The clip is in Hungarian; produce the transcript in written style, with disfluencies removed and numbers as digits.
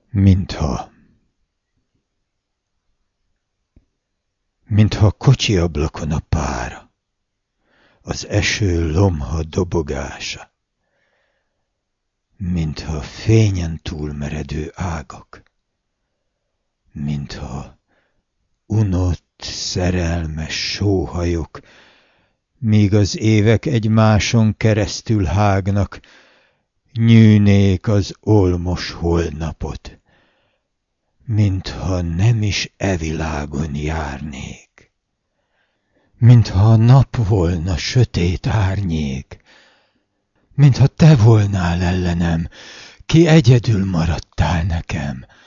Mintha a kocsiablakon a pára, az eső lomha dobogása, mintha fényen túlmeredő ágak, mintha unott, szerelmes sóhajok, míg az évek egymáson keresztül hágnak, nyűnék az olmos holnapot, mintha nem is e világon járnék, mintha a nap volna sötét árnyék, mintha te volnál ellenem, ki egyedül maradtál nekem,